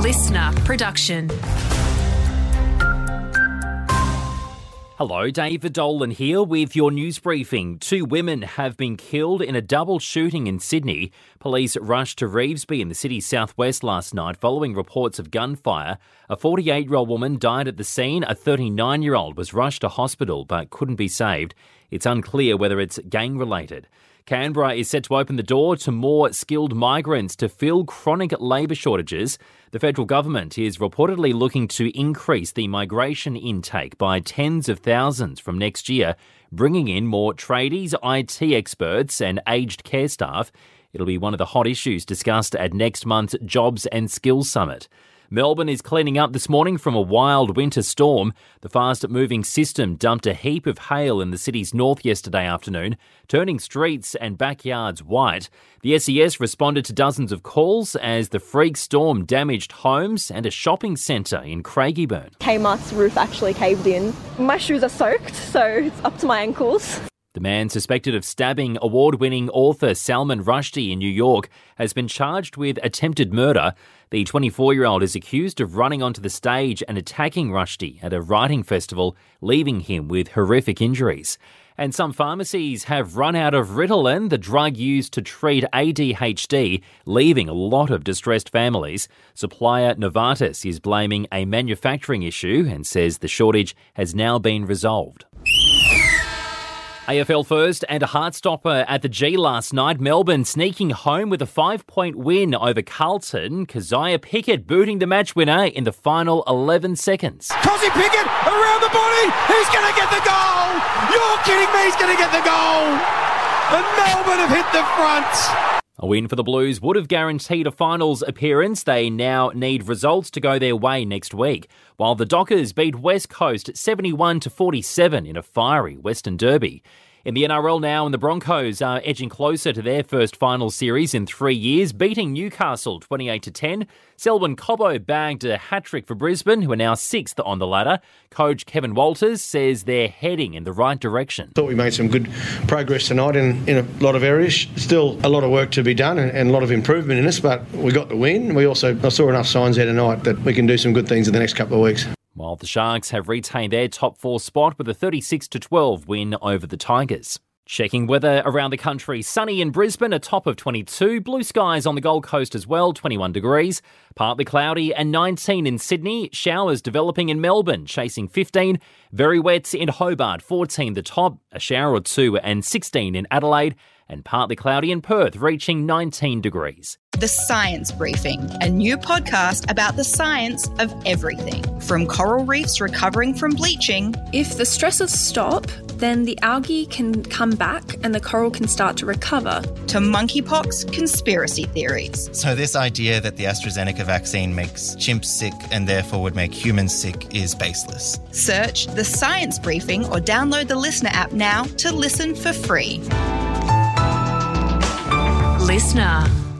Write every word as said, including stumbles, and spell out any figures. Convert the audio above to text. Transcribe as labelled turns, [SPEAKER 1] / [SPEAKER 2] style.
[SPEAKER 1] listener production.
[SPEAKER 2] Hello, David Dolan here with your news briefing. Two women have been killed in a double shooting in Sydney. Police rushed to Revesby in the city's southwest last night following reports of gunfire. A forty-eight-year-old woman died at the scene. A thirty-nine-year-old was rushed to hospital but couldn't be saved. It's unclear whether it's gang-related. Canberra is set to open the door to more skilled migrants to fill chronic labour shortages. The federal government is reportedly looking to increase the migration intake by tens of thousands from next year, bringing in more tradies, I T experts and aged care staff. It'll be one of the hot issues discussed at next month's Jobs and Skills Summit. Melbourne is cleaning up this morning from a wild winter storm. The fast-moving system dumped a heap of hail in the city's north yesterday afternoon, turning streets and backyards white. The S E S responded to dozens of calls as the freak storm damaged homes and a shopping centre in Craigieburn.
[SPEAKER 3] Kmart's roof actually caved in. My shoes are soaked, so it's up to my ankles.
[SPEAKER 2] The man suspected of stabbing award-winning author Salman Rushdie in New York has been charged with attempted murder. The twenty-four-year-old is accused of running onto the stage and attacking Rushdie at a writing festival, leaving him with horrific injuries. And some pharmacies have run out of Ritalin, the drug used to treat A D H D, leaving a lot of distressed families. Supplier Novartis is blaming a manufacturing issue and says the shortage has now been resolved. A F L first and a heartstopper at the G last night. Melbourne sneaking home with a five-point win over Carlton. Keziah Pickett booting the match winner in the final eleven seconds.
[SPEAKER 4] Kozzie Pickett around the body. He's going to get the goal. You're kidding me. He's going to get the goal. And Melbourne have hit the front.
[SPEAKER 2] A win for the Blues would have guaranteed a finals appearance. They now need results to go their way next week, while the Dockers beat West Coast seventy-one to forty-seven in a fiery Western Derby. In the N R L now, and the Broncos are edging closer to their first final series in three years, beating Newcastle twenty-eight to ten. Selwyn Cobbo bagged a hat-trick for Brisbane, who are now sixth on the ladder. Coach Kevin Walters says they're heading in the right direction.
[SPEAKER 5] Thought we made some good progress tonight in, in a lot of areas. Still a lot of work to be done and, and a lot of improvement in us, but we got the win. We also I saw enough signs there tonight that we can do some good things in the next couple of weeks.
[SPEAKER 2] While the Sharks have retained their top four spot with a thirty-six to twelve win over the Tigers. Checking weather around the country. Sunny in Brisbane, a top of twenty-two. Blue skies on the Gold Coast as well, twenty-one degrees. Partly cloudy and nineteen in Sydney. Showers developing in Melbourne, chasing fifteen. Very wet in Hobart, fourteen the top. A shower or two and sixteen in Adelaide. And partly cloudy in Perth, reaching nineteen degrees.
[SPEAKER 6] The Science Briefing, a new podcast about the science of everything. From coral reefs recovering from bleaching.
[SPEAKER 7] If the stresses stop, then the algae can come back and the coral can start to recover.
[SPEAKER 6] To monkeypox conspiracy theories.
[SPEAKER 8] So this idea that the AstraZeneca vaccine makes chimps sick and therefore would make humans sick is baseless.
[SPEAKER 6] Search The Science Briefing or download the Listener app now to listen for free.
[SPEAKER 1] Listener.